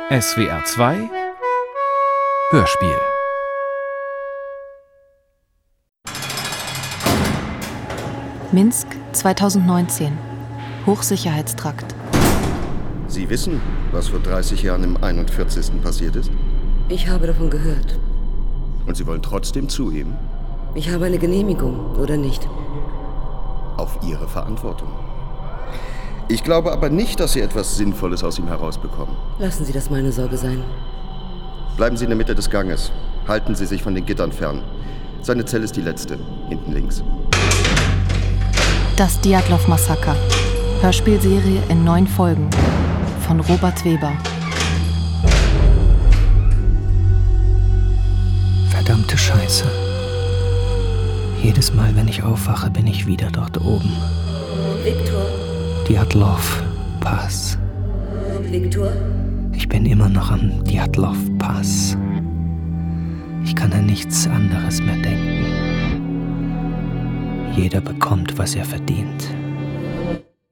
SWR 2 Hörspiel. Minsk 2019. Hochsicherheitstrakt. Sie wissen, was vor 30 Jahren im 41. passiert ist? Ich habe davon gehört. Und Sie wollen trotzdem zu ihm? Ich habe eine Genehmigung, oder nicht? Auf Ihre Verantwortung. Ich glaube aber nicht, dass Sie etwas Sinnvolles aus ihm herausbekommen. Lassen Sie das meine Sorge sein. Bleiben Sie in der Mitte des Ganges. Halten Sie sich von den Gittern fern. Seine Zelle ist die letzte, hinten links. Das Djatlov-Massaker. Hörspielserie in 9 Folgen. Von Robert Weber. Verdammte Scheiße. Jedes Mal, wenn ich aufwache, bin ich wieder dort oben. Viktor? Djatlov-Pass. Viktor? Ich bin immer noch am Djatlov-Pass. Ich kann an nichts anderes mehr denken. Jeder bekommt, was er verdient.